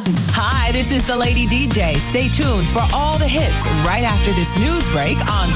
Hi, this is the Lady DJ. Stay tuned for all the hits right after this news break on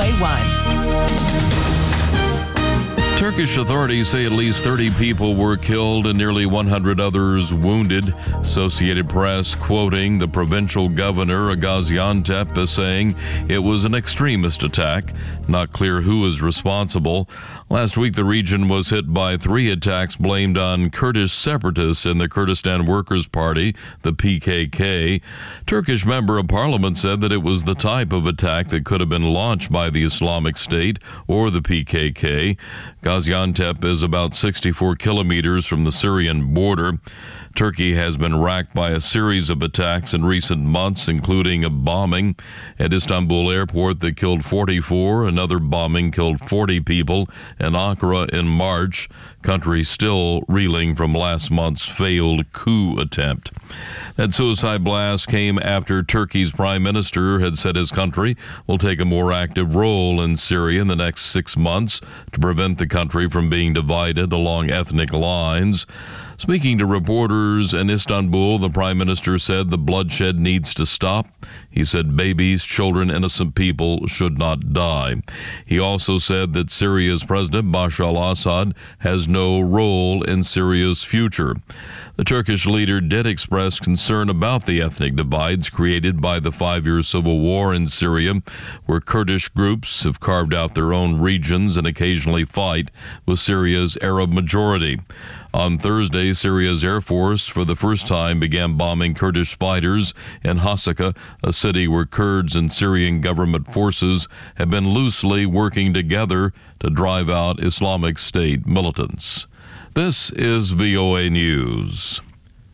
VOA1. Turkish authorities say at least 30 people were killed and nearly 100 others wounded. Associated Press, quoting the provincial governor of Gaziantep, as saying it was an extremist attack. Not clear who is responsible. Last week, the region was hit by 3 attacks blamed on Kurdish separatists in the Kurdistan Workers' Party, the PKK. Turkish member of parliament said that it was the type of attack that could have been launched by the Islamic State or the PKK. Gaziantep is about 64 kilometers from the Syrian border. Turkey has been racked by a series of attacks in recent months, including a bombing at Istanbul airport that killed 44. Another bombing killed 40 people in Ankara in March. Country still reeling from last month's failed coup attempt. That suicide blast came after Turkey's prime minister had said his country will take a more active role in Syria in the next 6 months to prevent the country from being divided along ethnic lines. Speaking to reporters in Istanbul, the prime minister said the bloodshed needs to stop. He said babies, children, innocent people should not die. He also said that Syria's president, Bashar al-Assad, has no role in Syria's future. The Turkish leader did express concern about the ethnic divides created by the 5-year civil war in Syria, where Kurdish groups have carved out their own regions and occasionally fight with Syria's Arab majority. On Thursday, Syria's Air Force, for the first time, began bombing Kurdish fighters in Hasaka, a city where Kurds and Syrian government forces have been loosely working together to drive out Islamic State militants. This is VOA News.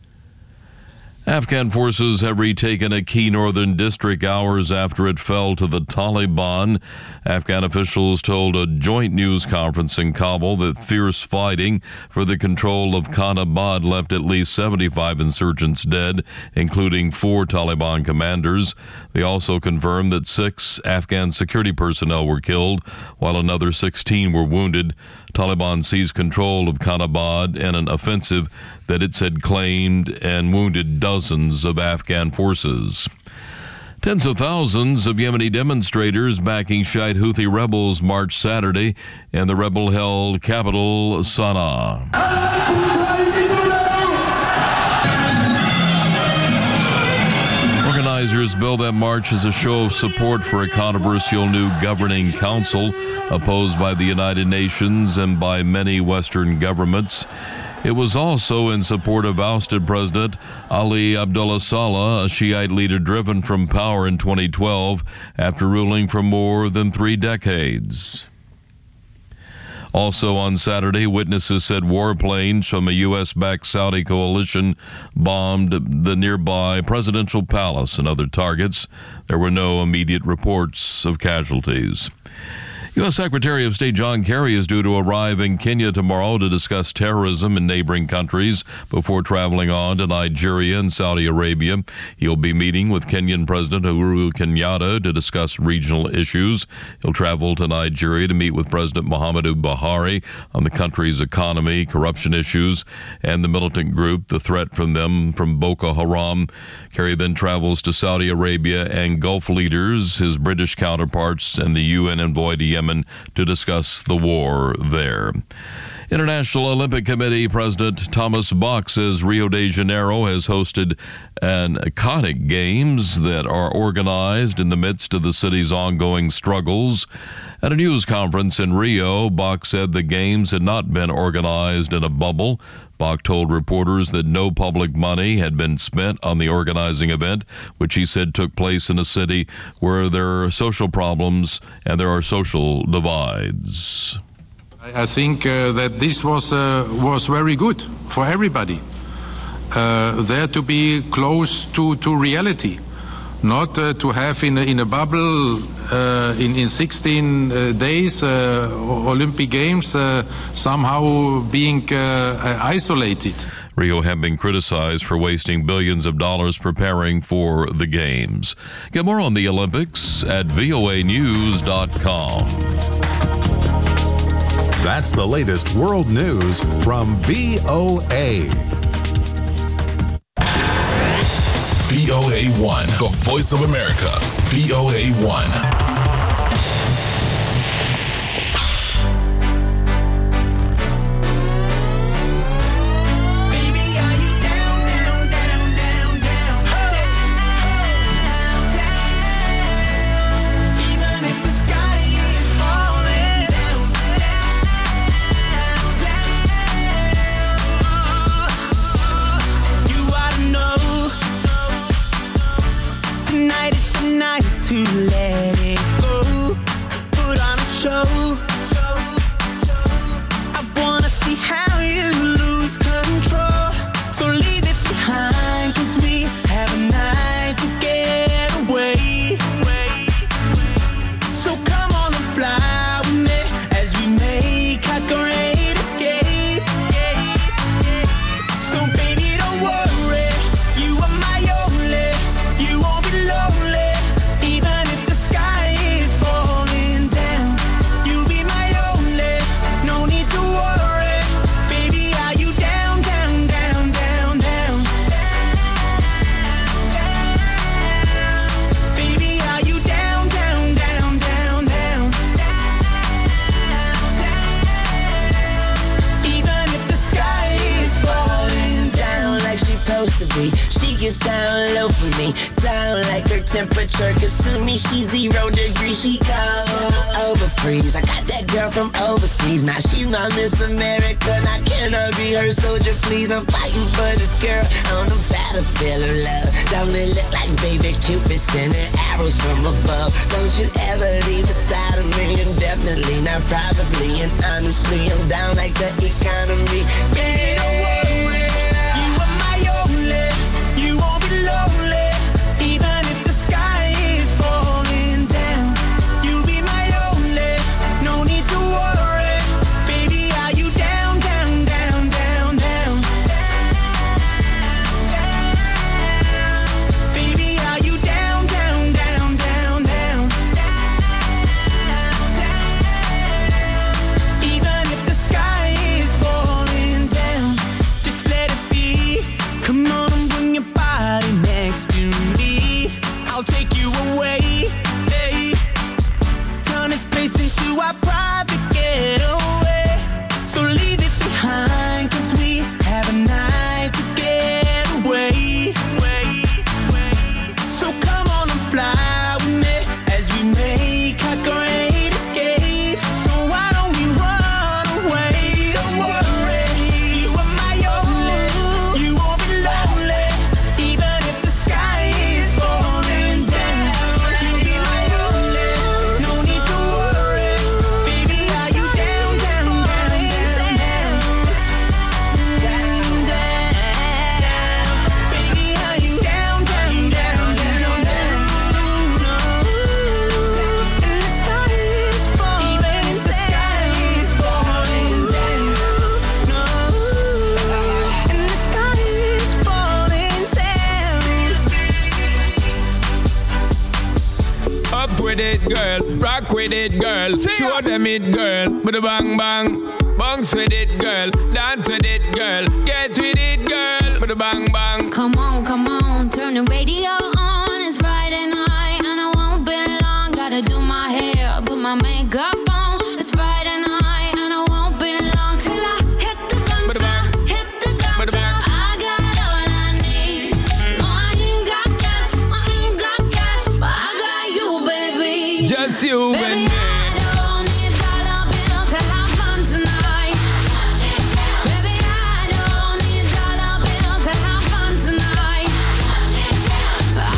Afghan forces have retaken a key northern district hours after it fell to the Taliban. Afghan officials told a joint news conference in Kabul that fierce fighting for the control of Khanabad left at least 75 insurgents dead, including 4 Taliban commanders. They also confirmed that 6 Afghan security personnel were killed, while another 16 were wounded. Taliban seized control of Khanabad in an offensive that it said claimed and wounded dozens of Afghan forces. Tens of thousands of Yemeni demonstrators backing Shiite Houthi rebels marched Saturday in the rebel-held capital, Sana'a. Organizers billed that march as a show of support for a controversial new governing council opposed by the United Nations and by many Western governments. It was also in support of ousted President Ali Abdullah Saleh, a Shiite leader driven from power in 2012 after ruling for more than 3 decades. Also on Saturday, witnesses said warplanes from a U.S.-backed Saudi coalition bombed the nearby presidential palace and other targets. There were no immediate reports of casualties. U.S. Secretary of State John Kerry is due to arrive in Kenya tomorrow to discuss terrorism in neighboring countries before traveling on to Nigeria and Saudi Arabia. He'll be meeting with Kenyan President Uhuru Kenyatta to discuss regional issues. He'll travel to Nigeria to meet with President Muhammadu Buhari on the country's economy, corruption issues, and the militant group, the threat from them from Boko Haram. Kerry then travels to Saudi Arabia and Gulf leaders, his British counterparts, and the UN envoy to Yemen to discuss the war there. International Olympic Committee President Thomas Bach says Rio de Janeiro has hosted an iconic games that are organized in the midst of the city's ongoing struggles. At a news conference in Rio, Bach said the games had not been organized in a bubble. Bach told reporters that no public money had been spent on the organizing event, which he said took place in a city where there are social problems and there are social divides. I think that this was very good for everybody. There to be close to reality, not to have in a bubble in 16 days Olympic Games somehow being isolated. Rio have been criticized for wasting billions of dollars preparing for the Games. Get more on the Olympics at voanews.com. That's the latest world news from VOA. VOA1, the voice of America, VOA1. To let it go, put on a show. I wanna see how you lose control. So leave it behind, 'cause we have a night to get away. So come on and fly with me as we make our great escape. So baby, don't worry, you are my only, you won't be lonely. She gets down low for me, down like her temperature, 'cause to me she's 0 degrees, she cold over freeze. I got that girl from overseas, now she's my Miss America, now can I be her soldier please? I'm fighting for this girl on the battlefield of love. Don't it look like baby Cupid sending arrows from above? Don't you ever leave beside of me, and definitely not probably, and honestly I'm down like the economy. Baby, don't worry, you are my only, you won't be lonely, even if the sky is falling down. You'll be my only, no need to worry. Baby, are you down, down, down, down, down? Baby, are you down, down, down, down, down? Even if the sky is falling down, just let it be. Come on and bring your body next to me. I'll take you away, hey. Turn this place into our private getaway. So leave it behind, 'cause we have a night to get away. So come on and fly with me as we make our great escape. So why don't we run away? Don't worry, you are my only, you won't be lonely, even if the sky is falling down. You'll be my only, no need to worry. Baby, are you down, down, down, down, down? Down, down. Baby, are you down, down, down, down, down? And the sky is falling down. Even if the sky is falling down. No. And the sky is falling down. Up with it, girl. Rock with it, girl. Show them it, girl. With a bang bang. Bounce with it, girl. Dance with it, girl. Get with it, girl. With a bang bang. Come on, turn the radio on. It's Friday night and I won't be long. Gotta do my hair, put my makeup on. It's Friday night and I won't be long till I hit the dance floor, hit the dance floor. I got all I need. No, I ain't got cash, but I got you, baby. Just you and Baby, me. I don't need dollar bills to have fun tonight. Baby, I don't need dollar bills to have fun tonight. I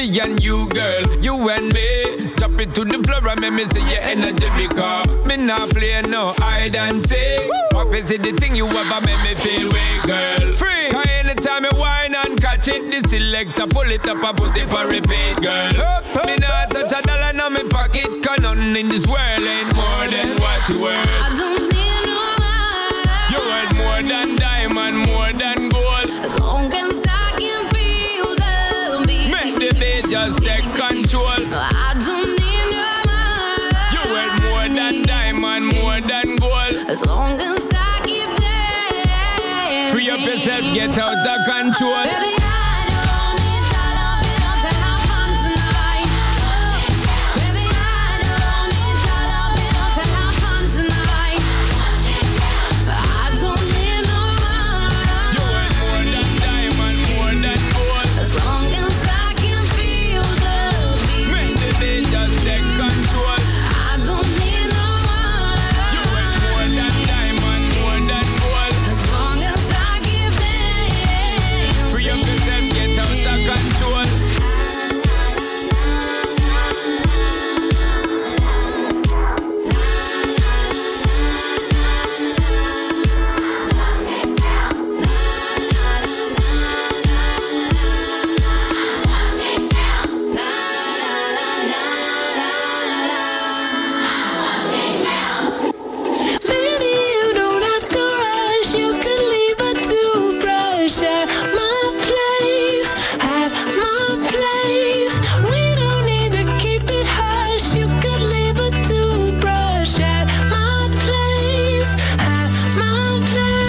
me and you, girl, you and me. Drop it to the floor and make me see your energy because me not play no hide and seek. What is it the thing you ever make me feel way, girl? Free. Cause anytime I whine and catch it, the selector pull it up and put it for repeat, girl. Me not touch a dollar in my pocket, cause nothing in this world ain't more than what you worth. I don't need no man. You worth more than diamond, more than gold. As long as I can feel the beat. Make the beat just take control. I don't need no man. You worth more than diamond, more than gold. As long as I keep dancing. Free up yourself, get out of control. Baby, I don't need dollar bills to have fun tonight. Baby, I don't need dollar bills to have fun tonight. I don't need no man. You worth more than diamond, more than gold. As long as I can feel the beat. Make the beat just take control. I don't need no man. You worth more than diamond, more than gold. As long as I keep dancing. Free up yourself, get out of control. Maybe you don't have to rush. You can leave a toothbrush at my place. At my place. We don't need to keep it hush. You could leave a toothbrush at my place. At my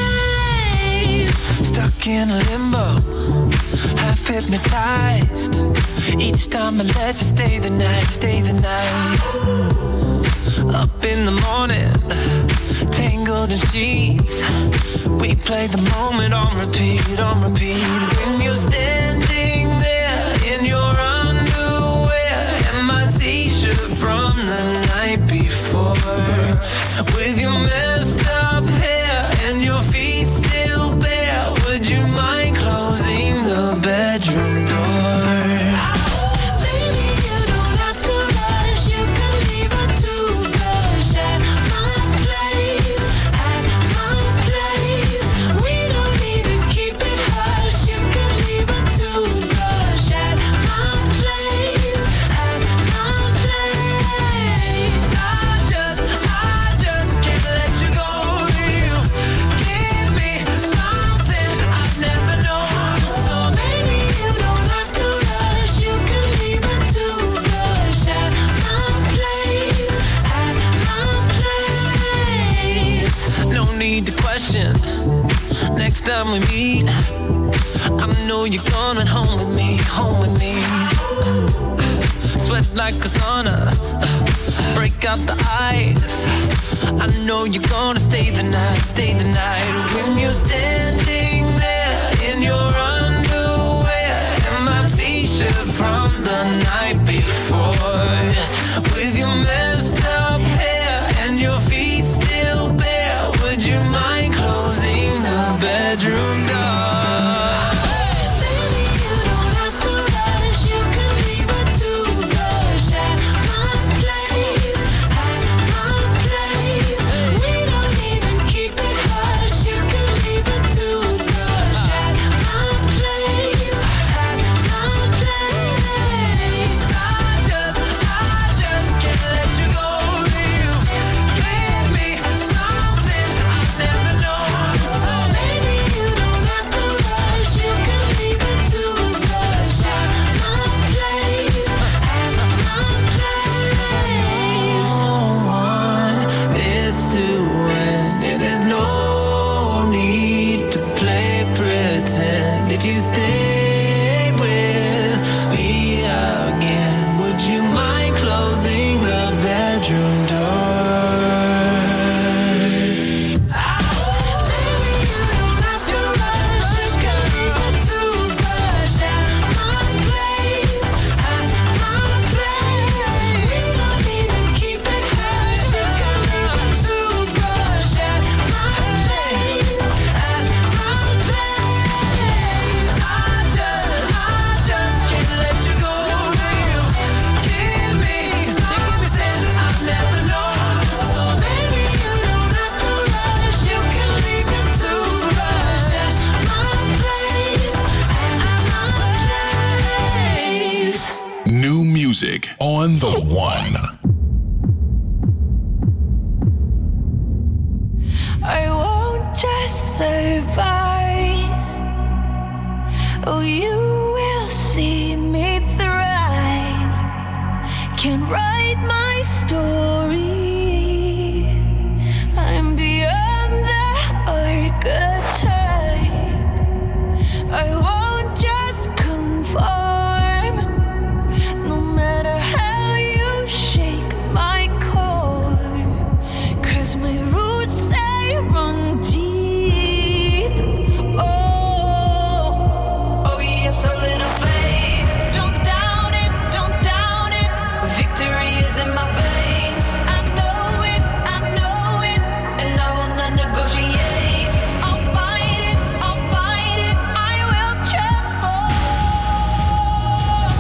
place. Stuck in limbo, half hypnotized. Each time I let you stay the night, stay the night. Up in the morning, tangled in sheets. We play the moment on repeat, on repeat. When you're standing there in your underwear and my t-shirt from the night before, with your messed up hair and your feet still bare, would you mind closing the bedroom door? Baby, you don't have to rush. You can leave a toothbrush at my place. At my place. We don't need to keep it hush. You can leave a toothbrush at my place. At my place. I just can't let you go. You give me something I've never known. So maybe you don't have to rush. You can leave a toothbrush at my place. At my place. No need to question. Next time we meet, I know you're coming home with me, home with me. Sweat like a sauna, break out the ice. I know you're gonna stay the night, stay the night. When you're standing there in your underwear and my t-shirt from the night before, with your messed up hair and your feet still bare, would you mind closing the bedroom door? Baby, you don't have to rush. You can leave a toothbrush at my place. At my place. We don't even keep it hush. You can leave a toothbrush at my place. At my place. I just can't let you go. music on The One. I won't just survive. Oh, you will see me thrive. Can write my story. I'm beyond the archetype. I won't just conform. No matter how you shake my core. 'Cause my roots, they run deep. Oh, you have so little faith. Don't doubt it, don't doubt it. Victory is in my veins. I know it, and I will not negotiate. I'll fight it, I will transform.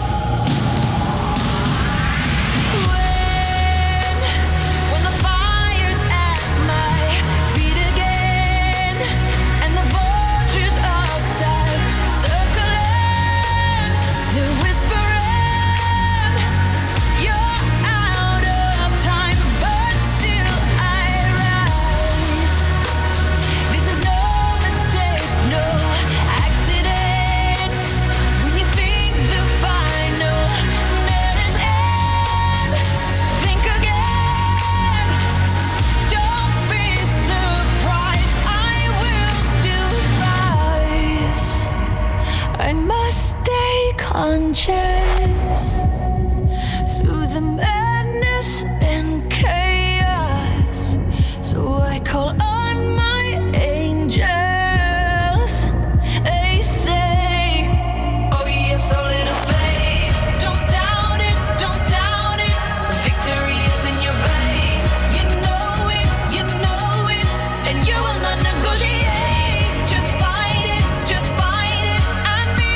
When the fire's at my feet again, and the vultures all start circling, they're whispering, you're out of time, but still I rise. This is no mistake, no accident. When you think the final nail is in, think again. Don't be surprised, I will still rise. I must stay conscious through the madness and chaos. So I call on my angels. They say, oh, you have so little faith. Don't doubt it, don't doubt it. Victory is in your veins. You know it, and you will not negotiate. Just fight it, and be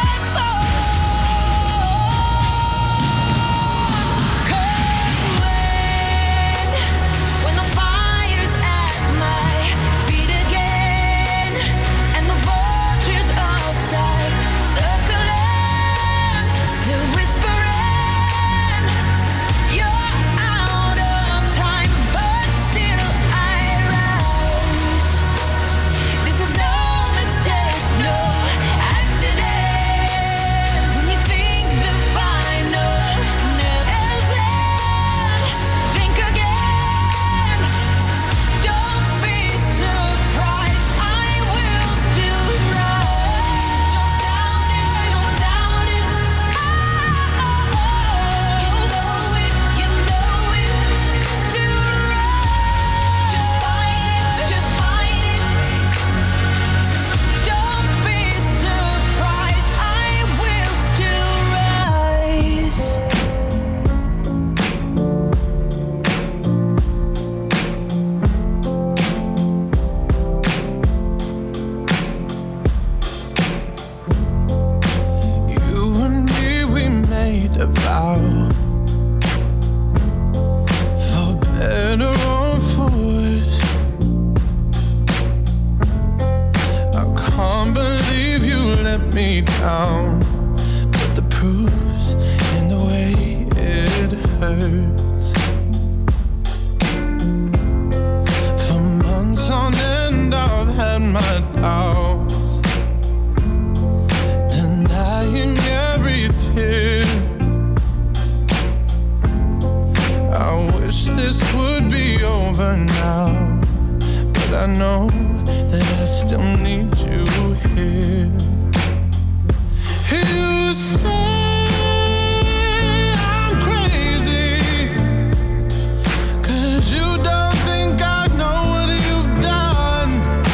transformed. 'Cause when the fire's at my feet again, and the vultures all start circling, they're whispering, you're out of time, but still I rise. This is no mistake, no accident. When you think the final nail is in, think again. Don't be surprised, I will still rise. Don't doubt it, you know it, still rise. Just fight it, don't be surprised, I will still rise. You and me, we made a vow. For better or for worse. I can't believe you let me down. But the proof's in the way it hurts. For months on end, I've had my doubts. Denying every tear. I wish this would be over now, but I know that I still need you here. You say I'm crazy, 'cause you don't think I know what you've done.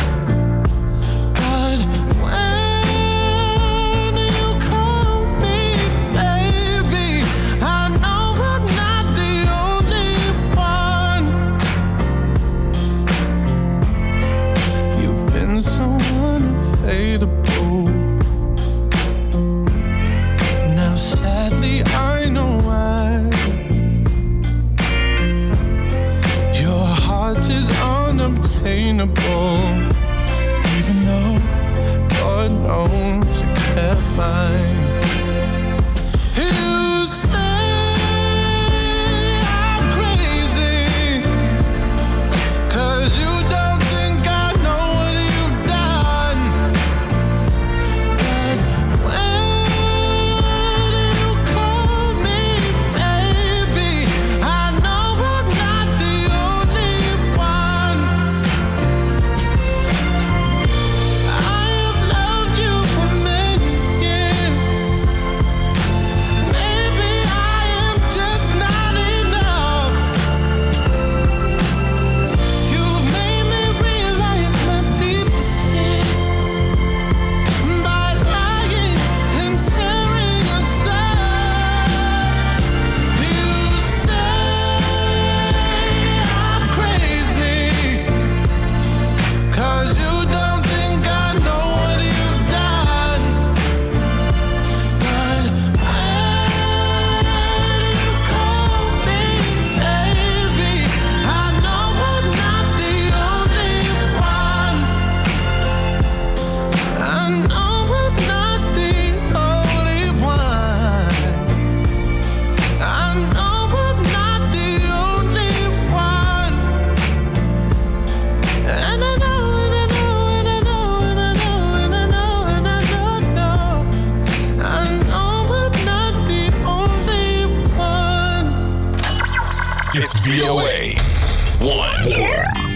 But when you call me baby, I know I'm not the only one. You've been so unavailable. It's VOA 1.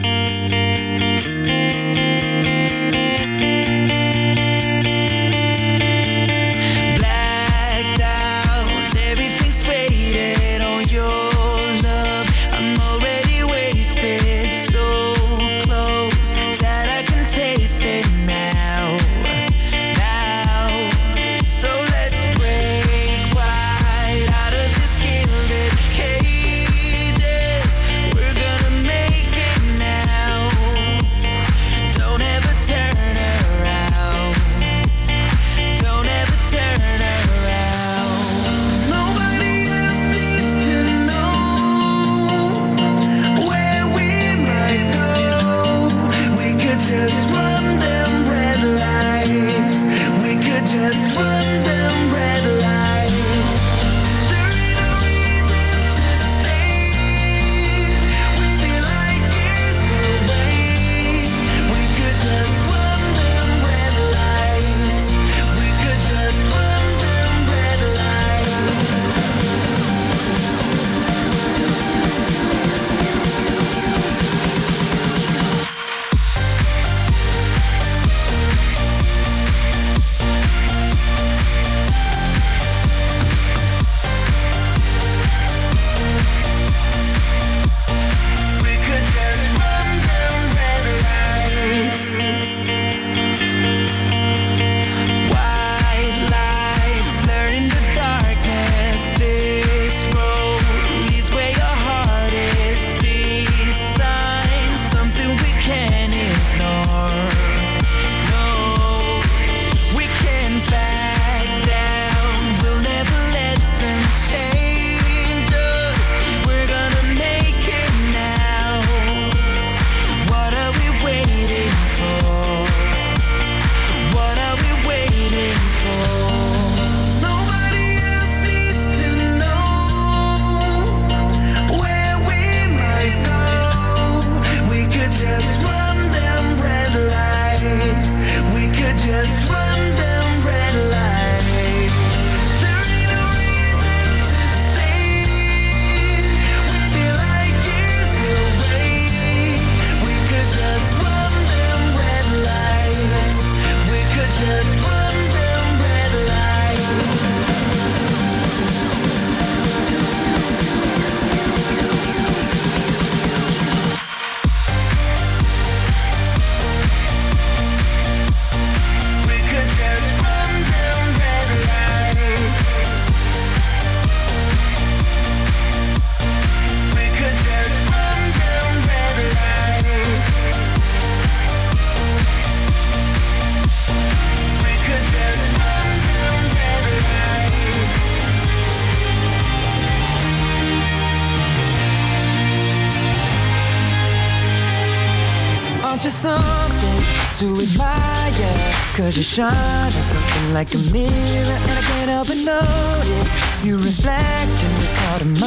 Just something to admire, 'cause you shine on something like a mirror, and I can't help but notice you reflect in this heart of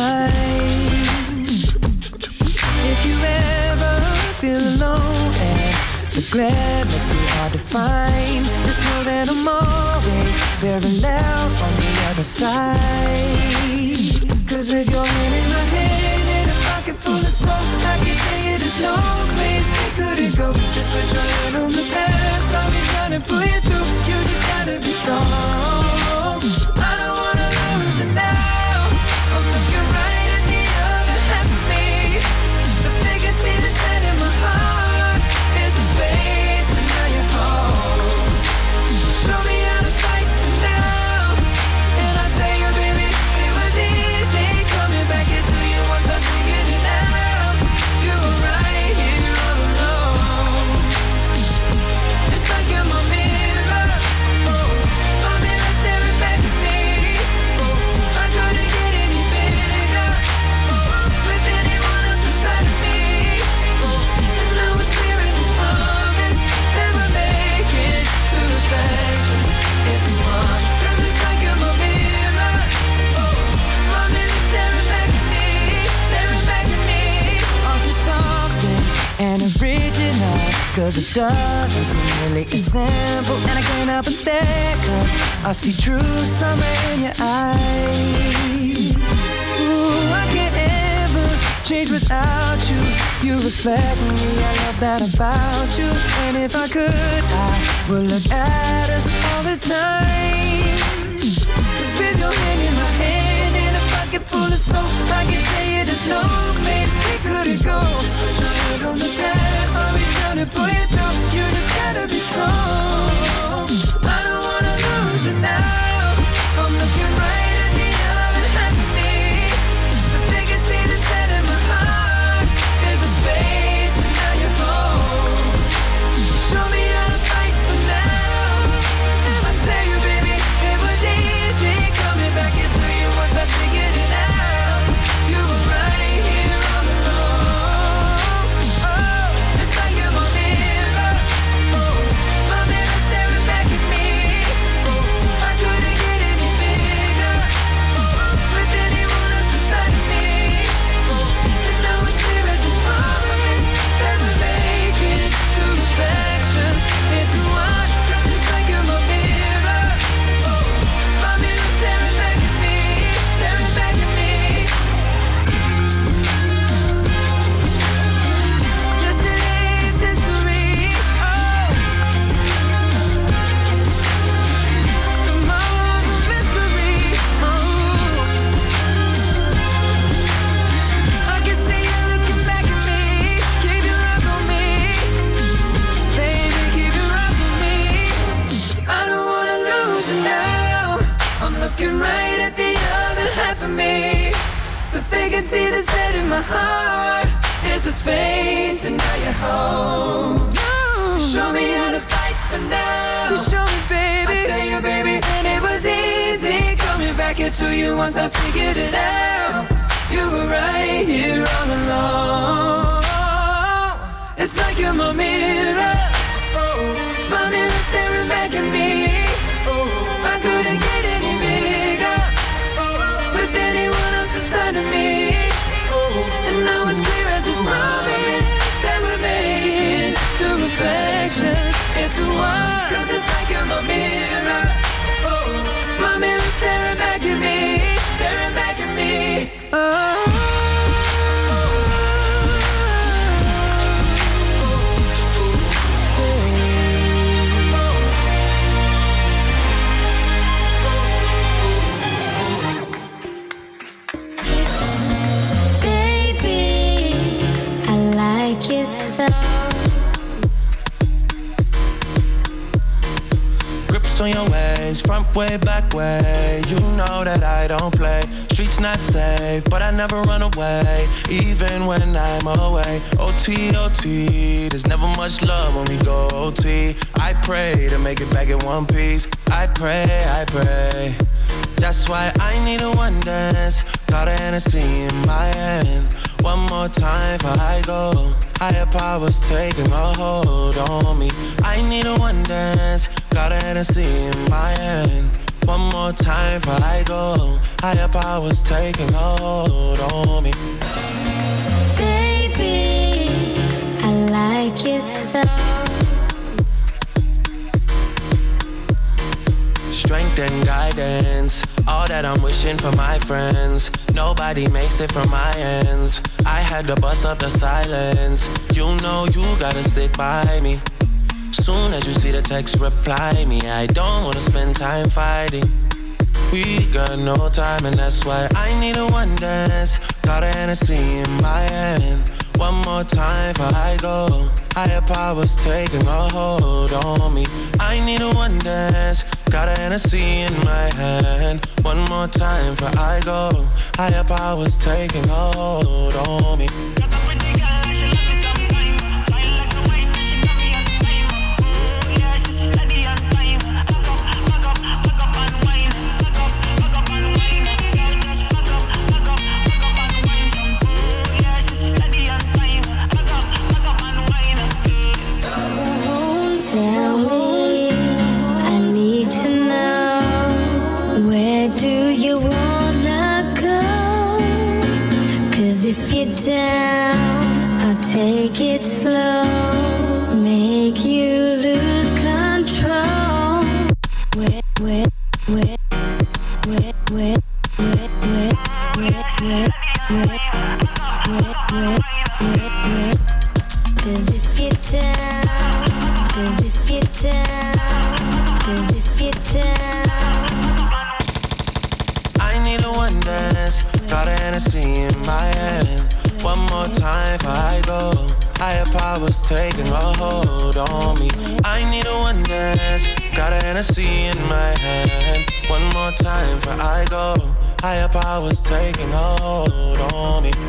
mine. If you ever feel alone and the glare makes me hard to find, just know that I'm always very loud on the other side. 'Cause with your hand in my hand and a pocket full of soul, I can tell you there's no place we couldn't go. Just put your hand on the past, I'll be trying to pull you through. You just gotta be strong. I don't wanna lose you now. I'm looking right at the other half of me. The biggest see the set in my heart is a space, and now you're home. Show me how to fight now, and I'll tell you, baby, it was easy coming back into you once I figured it out. You were right here all alone. It's like you're my mirror, oh, my mirror staring back at me. Oh, I couldn't get any bigger, oh, with anyone else beside of me. Oh, and now it's clear as this promise that we're making two reflections into one. 'Cause it's like you're my mirror, oh, my mirror staring back at me, staring back at me. Aren't you something and original? 'Cause it doesn't seem really as simple, and I can't help but stare, 'cause I see true summer in your eyes. Ooh, I can't ever change without you. You reflect me, I love that about you. And if I could, I would look at us all the time. Just with your hand in my hand and a pocket full of soap, I can tell you there's no place we couldn't go. Just put your head on the gas, I'll be trying to pull you through. You just gotta be strong. I don't wanna lose you now. I'm looking right at the other half of me, but they can see the set in my heart. There's a space and now you're home. Show me how to fight for now. And I tell you, baby, it was easy coming back into you once I figured it out. You were right here all along. Oh, it's like you're my mirror. Oh, my mirror staring back at me. Oh, I couldn't get any bigger. Oh, with anyone else beside me. Oh, and now it's clear as this promise that we're making two reflections into one. 'Cause it's like you're my mirror. Oh, my mirror staring back at me, staring back at me. Yesterday's history. Oh, tomorrow's a mystery. Oh, I can see you looking back at me. Keep your eyes on me, baby. Keep your eyes on me. I don't wanna lose you now. I'm looking right at the other half of me, but they can see the set in my heart. There's a space and now you're home. Show me how to fight for now. You show me, baby. I tell you, baby, and it was easy coming back into you once I figured it out. You were right here all along. It's like you're my mirror. Oh, my mirror staring back at me. Oh, I couldn't get any bigger. Oh, with anyone else beside of me. Oh, and now it's clear as this promise that we're making two reflections into one. 'Cause it's like you're my mirror. Oh, my mirror staring back at me, staring back at me. Oh. Baby, I like your style. Grips on your ways, front way, back way. You know that I don't play. Streets not safe, but I never run away, even when I'm away. OT, OT, there's never much love when we go OT. I pray to make it back in one piece. I pray, I pray. That's why I need a one dance. Got a Hennessy in my hand. One more time before I go. Higher powers taking a hold on me. I need a one dance. Got a Hennessy in my hand. One more time before I go. Higher powers taking a hold on me. Baby, I like your style. Strength and guidance, all that I'm wishing for my friends. Nobody makes it from my ends. I had to bust up the silence. You know you gotta stick by me. Soon as you see the text, reply me. I don't wanna spend time fighting. We got no time and that's why I need a one dance. Got a Hennessy in my hand. One more time before I go. Higher powers taking a hold on me. I need a one dance. Got a Hennessy in my hand. One more time before I go. Higher powers taking a hold on me. Tell me, I need to know, where do you wanna go? 'Cause if you're down, I'll take it slow, make you lose control. Where Cause if you tell, cause if you tell, cause if you tell. I need a one dance, got a Hennessy in my hand. One more time before I go. Higher powers taking a hold on me. I need a one dance, got a Hennessy in my hand. One more time before I go. Higher powers taking a hold on me.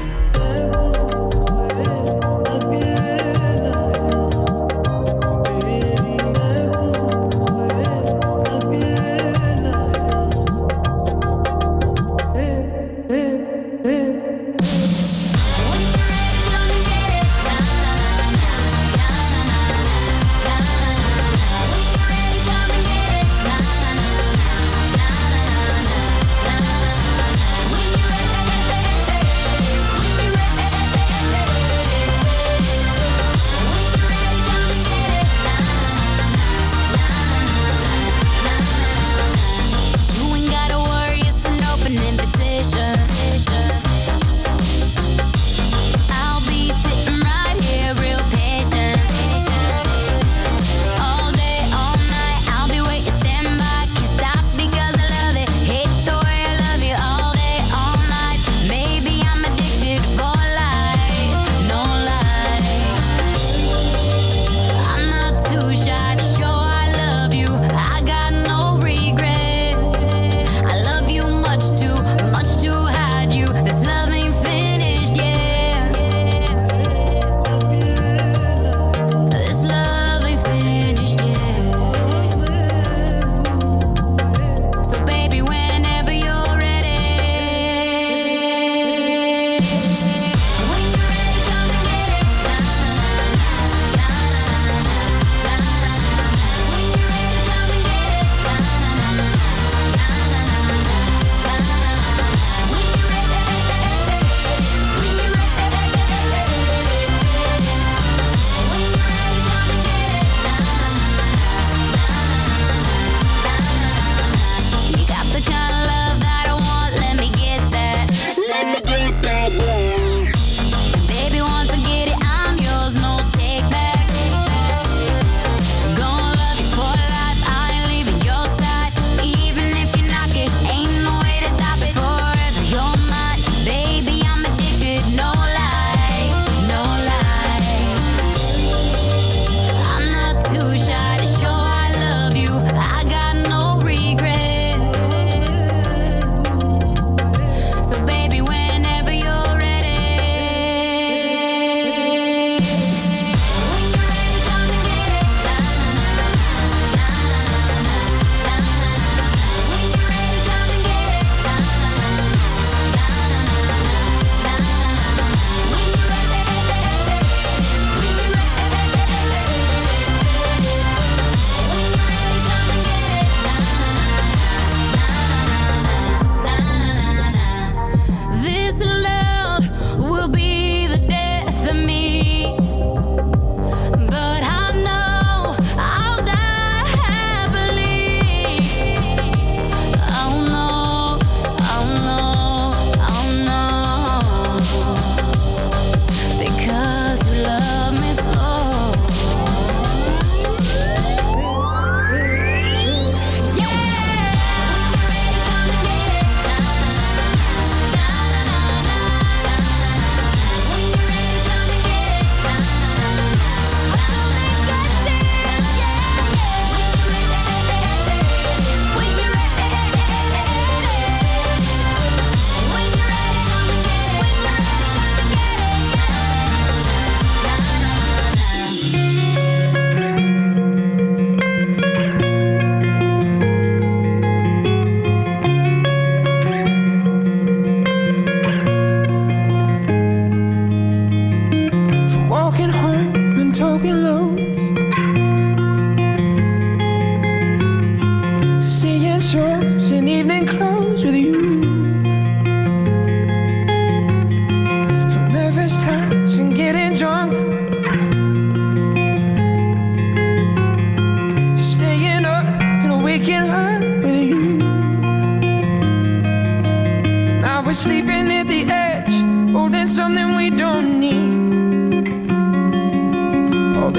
We're sleeping at the edge, holding something we don't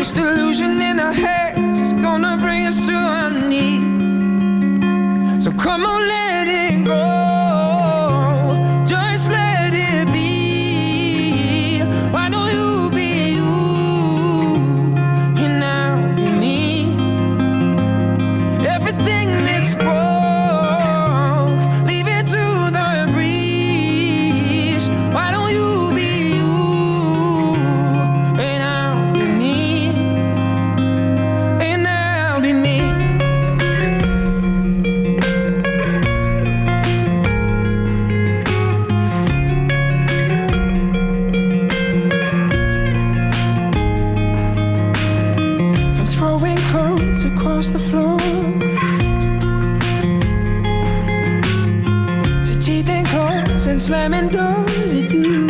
This delusion in our heads is gonna bring us to our knees. So come on, let it go. Just let it be. Why don't you be you and I'll be me? Everything that's broke, leave it to the breeze. Why don't you be you and I'll be me? And I'll be me. From throwing clothes across the floor to teething clothes and slamming doors at you.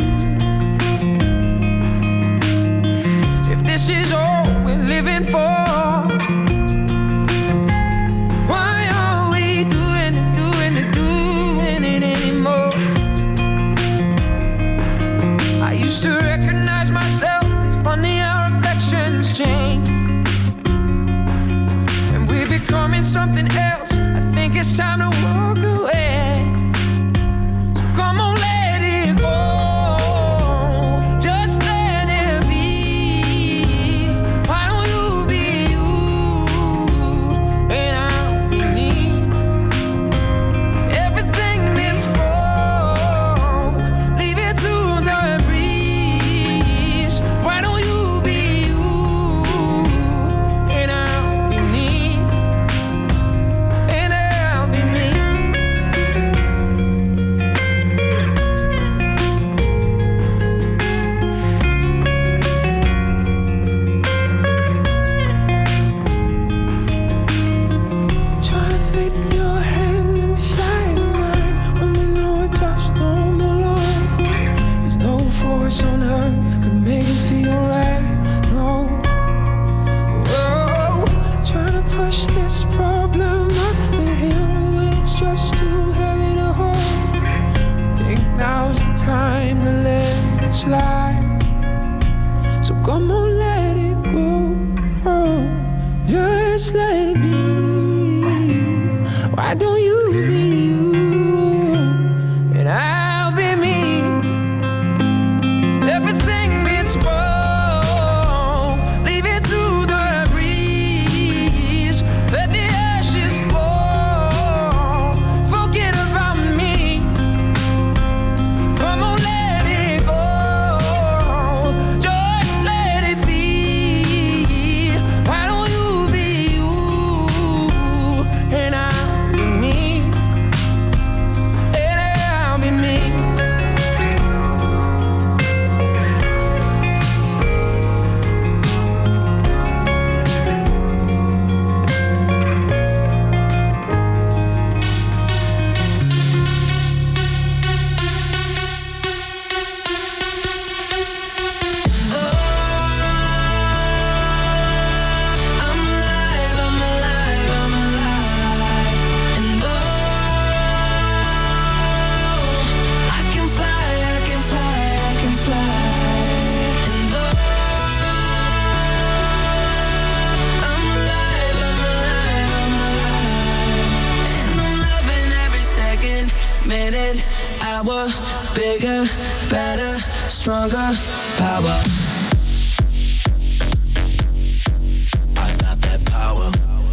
If this is all we're living for, why are we doing it anymore? I used to recognize myself. It's funny how reflections change, and we're becoming something else. I think it's time to walk away. So come on, let it go. Just let it be. Why don't you be you and I'll be me? Everything that's broke, leave it to the breeze. Why don't you be you and I'll be me? And I'll be me. Trying to fit your hand inside mine when we know it just don't belong. There's no force on earth could make it feel right. No. Whoa. Trying to push this problem up the hill when it's just too heavy to hold. Think now's the time to let it slide. So come on, let it go. Just let it be. Why don't you be you and I'll be me? Everything that's wrong, leave it to the breeze. Let the ashes fall. Forget about me. Come on, let it go. Just let it be. Why don't you be you and I'll be me? And I'll be me. I'm alive, I'm alive, I'm alive. And oh, I can fly, I can fly, I can fly. And oh, I'm alive, I'm alive, I'm alive. And I'm loving every second, minute, hour. Bigger, better, stronger, power. I got that power.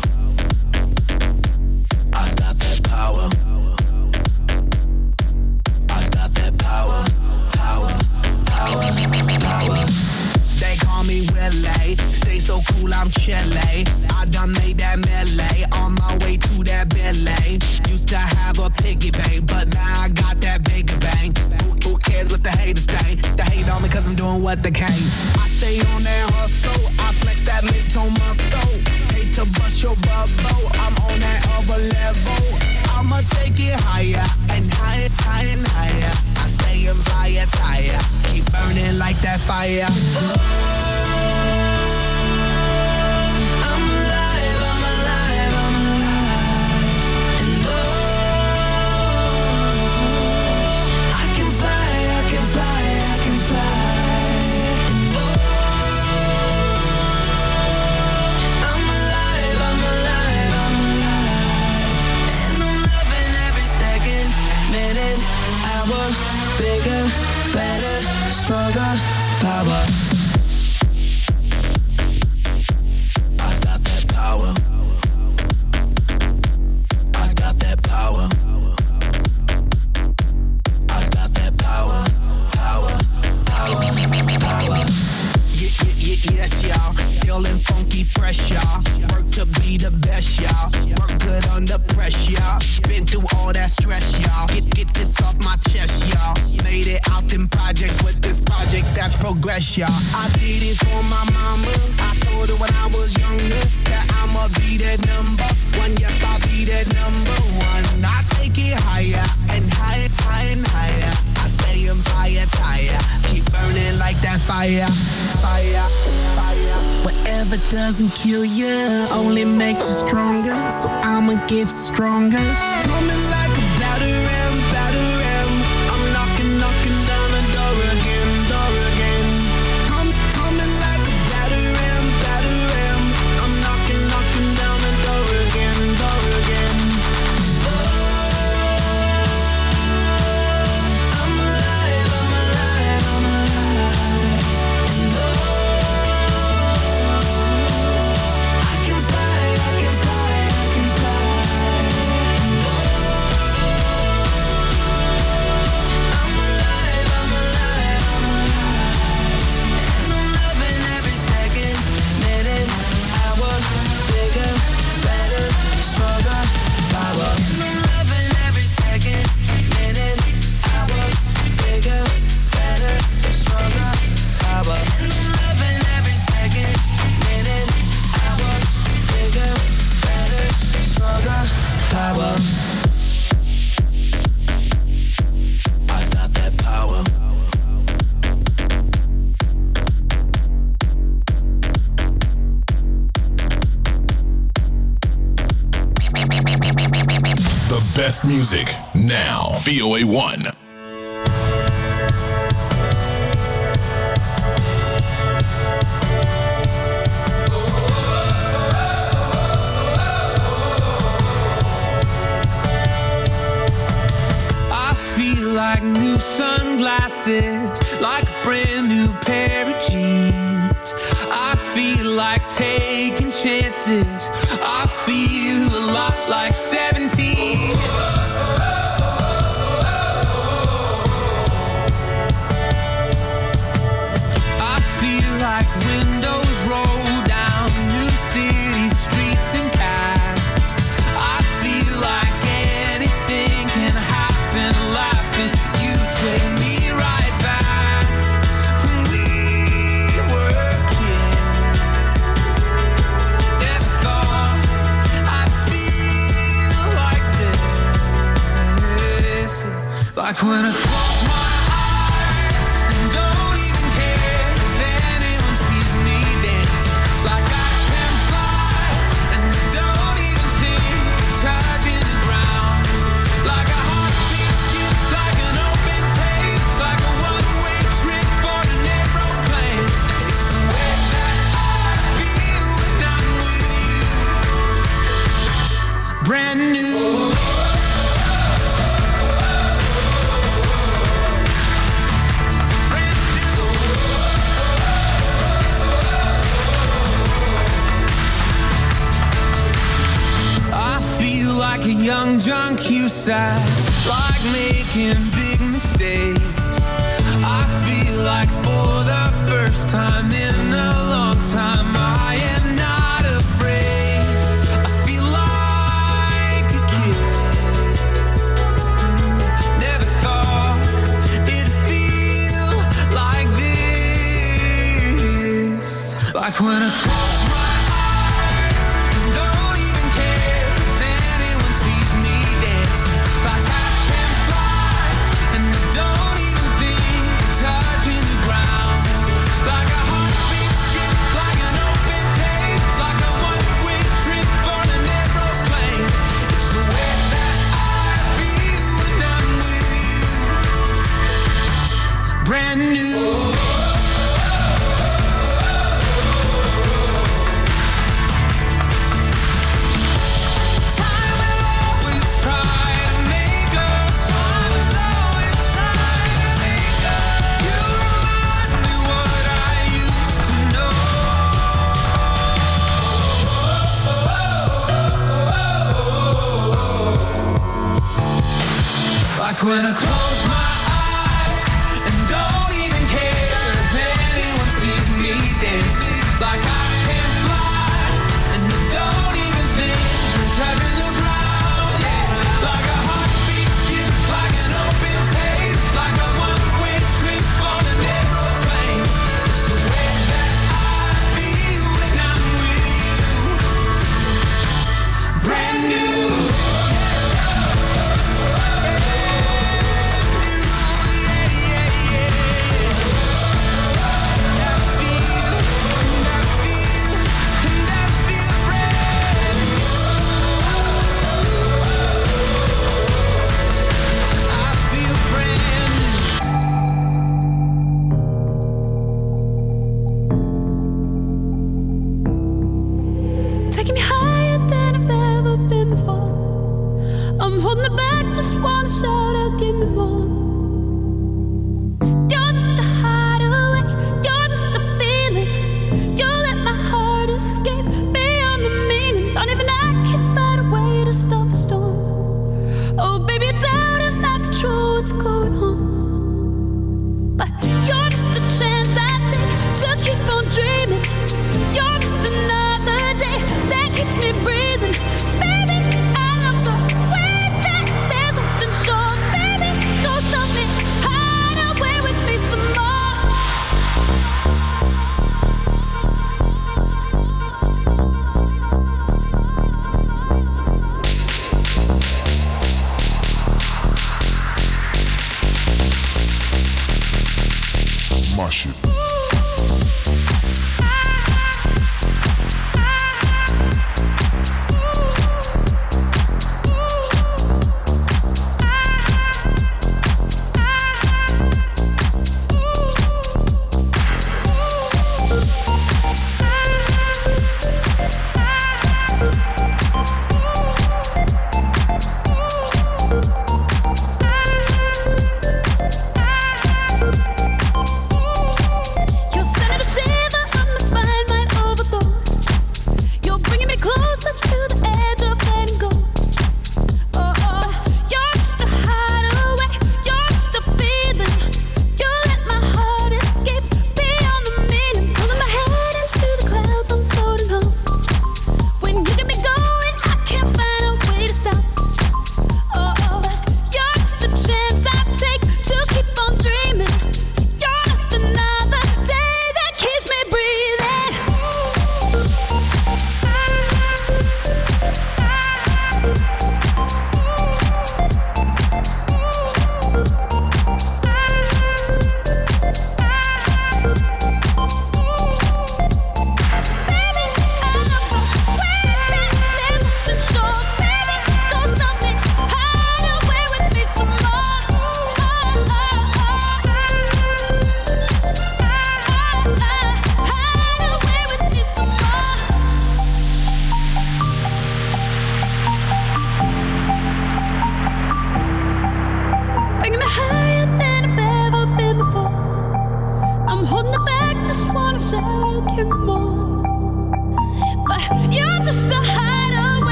I got that power. I got that power. Power, power, power. They call me Willie, stay so cool, I'm chilly. I done made that melee, on my way to that Bentley. Used to have a piggy bank, but now I got that bigger bang. Who cares what the haters think? They hate on me cause I'm doing what they can. I stay on that hustle, I flex that mid-tone muscle. Hate to bust your bubble, I'm on that other level. I'ma take it higher and higher, higher and higher. I stay in fire tire, keep burning like that fire. I'm alive, I'm alive, I'm alive. And oh, I can fly, I can fly, I can fly. And oh, Power, bigger, better, stronger. Power. I got that power. I got that power. I got that power. Power, power, power. Yes, y'all. Feeling funky fresh, y'all. Work to be the best, y'all. Work good under pressure, y'all. Been through all that stress, y'all. Get this off my chest, y'all. Made it out them projects with this project that's progress, y'all. I did it for my mama. I told her when I was younger that I'ma be that number one. Yep, I'll be that number one. I take it higher and higher, higher and higher. I stay on fire, tire. Keep burning like that fire, fire, fire. Whatever doesn't kill you only makes you stronger. So I'ma get stronger. Coming like a batter ram, batter ram. I'm knocking, knocking down the door again, door again. Coming like a batter ram, batter ram. I'm knocking, knocking down the door again, door again. I'm alive, I'm alive, I'm alive. I can fly, I can fly, I can fly. I'm alive, I'm alive, I'm alive. And I'm loving every second, minute, hour, bigger, better, stronger, power. And I'm loving every second, minute, hour, bigger, better, stronger, power. And I'm loving every second, minute, hour, bigger, better, stronger, power. I got that power. The best music now. VOA1. I feel like new sunglasses, like a brand new pair of jeans. I feel like taking chances. I feel a lot like 17. I feel like windows roll down new city streets and cabs. I feel like anything can happen, laughing. You take me right back to when we were kids. Never thought I'd feel like this. Like when I close my eyes and don't even care if anyone sees me dancing. Like I can fly and don't even think of touching the ground. Like a heartbeat skip, like an open page, like a one-way trip on an aeroplane. It's the way that I feel when I'm with you. Brand new. I feel like a young John Cusack, like making big mistakes. I feel like for the first time in a long time, I am not afraid. I feel like a kid. Never thought it'd feel like this. Like when I close my eyes and don't even care if anyone sees me dancing. Like I can fly and don't even think of touching the ground. Like a heartbeat skip, like an open page, like a one-way trip on an aeroplane. It's the way that I feel when I'm with you. Brand new. Time will always try to make us. Time will always try. Like when I close my eyes and don't even care if anyone sees me dancing. Like I can fly and I don't even think of touching the ground. Yeah. Like a heartbeat skip, like an open page, like a one-way trip on an aeroplane. It's the way that I feel when I'm with you. Brand new. Taking me higher than I've ever been before. I'm holding it back, just wanna shout out, give me more. You're just a hideaway, you're just a feeling. You let my heart escape beyond the meaning. Don't even I can find a way to stop the storm. Oh baby, it's out of my control, what's going on? But you're just a chance I take to keep on dreaming. You're just another day that keeps me breathing. Baby, I love the way that there's nothing short. Baby, go stop me, hide away with me some more. My shit.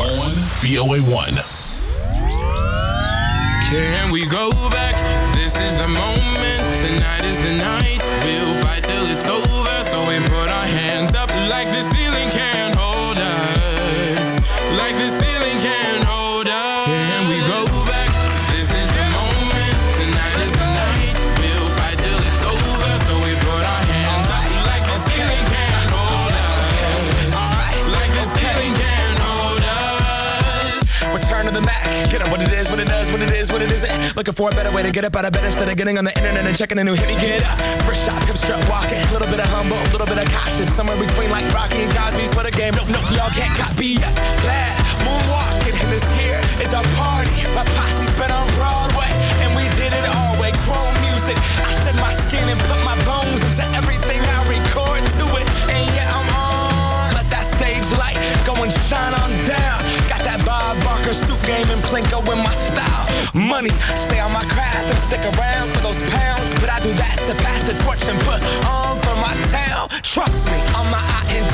on VOA1. Can we go back? This is the moment. Tonight is the night. We'll fight till it's over. So we put our hands up like the ceiling can't hold us. Like the ceiling can't hold us. Can we go back? This is the moment. Tonight is the night. We'll fight till it's over. So we put our hands up like the ceiling can't hold us. Like the ceiling can't hold us. Return to the Mac. Get up what it is, what it does, what it is, what it isn't. Looking for a better way to get up out of bed instead of getting on the internet and checking a new hit. Me get up. First shot, hip strut walking. A little bit of humble, a little bit of cautious. Somewhere between like Rocky and Cosby's for the game. Nope, nope, y'all can't copy yet. Glad moonwalking, and this here is a party. My posse's been on Broadway, and we did it all way. Chrome music. I shed my skin and put my bones into everything I record to it. And yeah, I'm on. Let that stage light go and shine on down. Got that Bob Barker suit game and Plinko in my style. Money, stay on my craft and stick around for those pounds. But I do that to pass the torch and put on for my town. Trust me, on my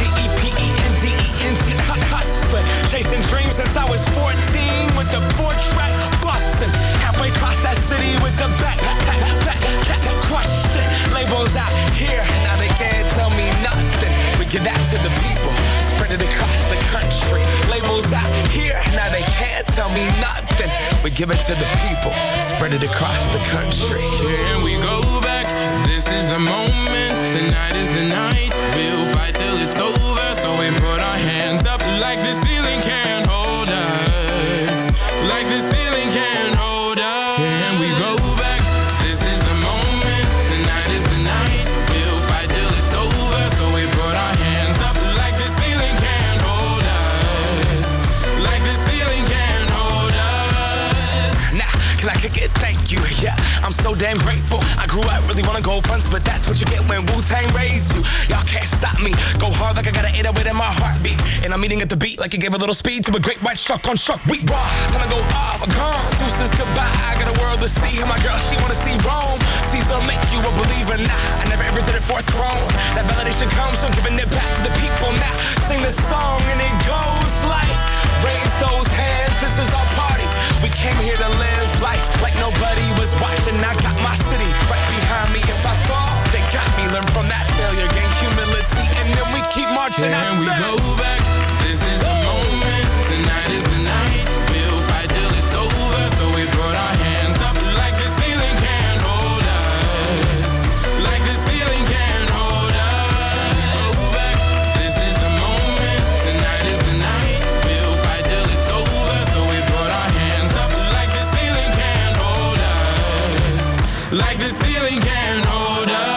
INDEPENDENT hustling. Chasing dreams since I was 14 with the 4-track bustin'. Halfway across that city with the back question. Labels out here, now they can't tell me nothing. We give that to the people, spread it across the country. Labels out here, now they can't tell me nothing. We give it to the people, spread it across the country. Can we go back? This is the moment. Tonight is the night. We'll fight till it's over. So we put our hands up like the ceiling can't hold us. Like the ceiling can't hold us. Can we go back? This is the moment. Tonight is the night. We'll fight till it's over. So we put our hands up like the ceiling can't hold us. Like the ceiling can't hold us. Nah, can I kick it? Thank you, yeah, I'm so damn grateful. I grew up really wanna go fronts, but that's what you get when Wu-Tang raised you. Y'all can't stop me, go hard like I got an 808 in my heartbeat. And I'm eating at the beat like it gave a little speed to a great white shark on shark week. Raw, time to go off, gone, deuces goodbye. I got a world to see, and my girl, she wanna see Rome. Caesar make you a believer, nah, I never ever did it for a throne. That validation comes from giving it back to the people. Now, sing this song and it goes like, raise those hands, this is our party. We came here to live life like nobody was watching. I got my city right behind me. If I fall, they got me. Learn from that failure, gain humility, and then we keep marching. Can we go back? This is the moment. Tonight is the night. We'll fight till it's over. So we put our hands up like the ceiling can't hold us. Like the ceiling can't hold us. Go back. This is the moment. Tonight is the night. We'll fight till it's over. So we put our hands up like the ceiling can't hold us. Like the ceiling can't hold us.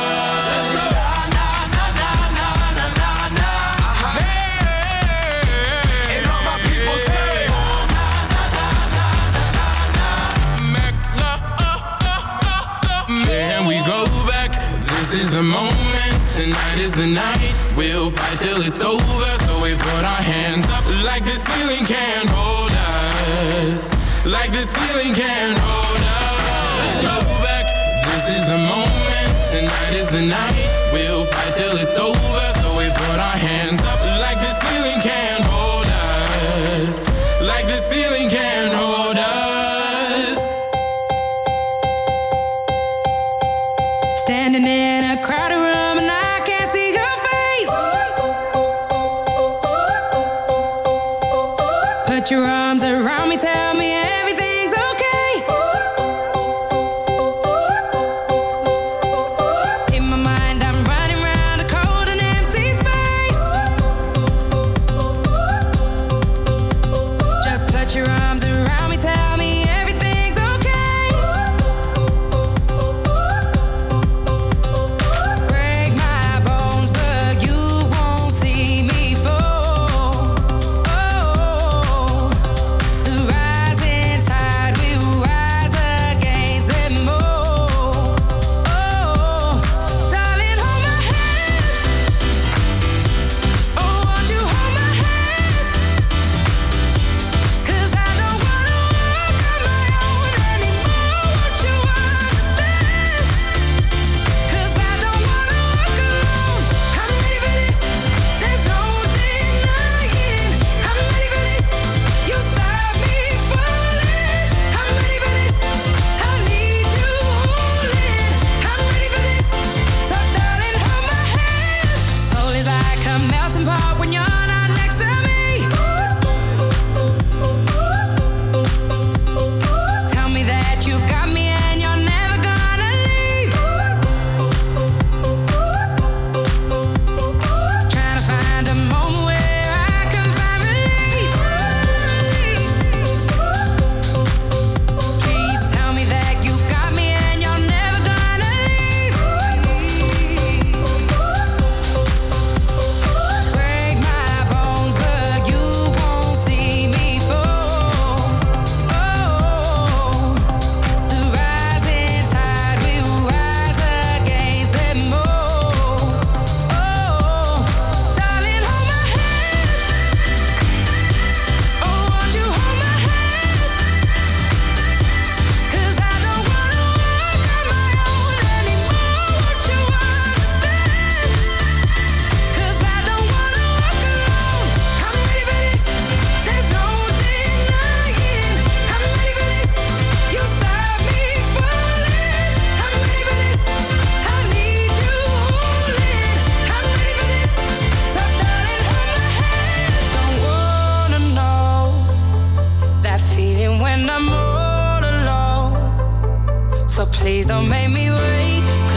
This is the moment, tonight is the night. We'll fight till it's over. So we put our hands up like the ceiling can't hold us. Like the ceiling can't hold us. Let's go back. This is the moment, tonight is the night. We'll fight till it's over. So we put our hands up like the ceiling can't hold us. Like the ceiling can't hold us. Standing in a crowded room and I can't see your face. Put your arms around me, tell me everything's okay. In my mind I'm running around a cold and empty space. Just put your arms around me, tell me everything's okay. Break my bones, but you won't see me fall. Oh, the rising tide. when I'm all alone. So please don't make me wait.